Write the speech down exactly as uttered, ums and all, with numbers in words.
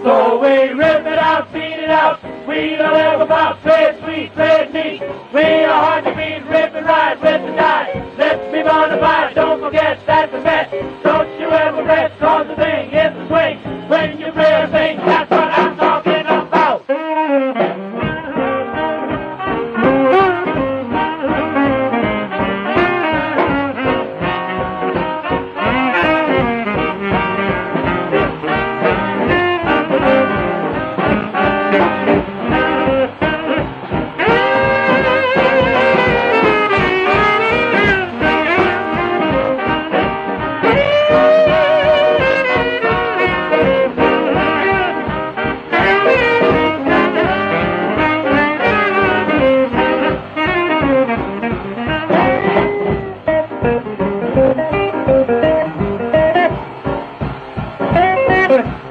So we rip it out, beat it out. We don't ever about trade sweet, trade neat. We are hard to beat, rip and ride, rip and die. Let's be bona fide, don't forget that's the best. Don't you ever rest, cause the thing is the swing. When you play a thing, that's what I'm talking about. Good.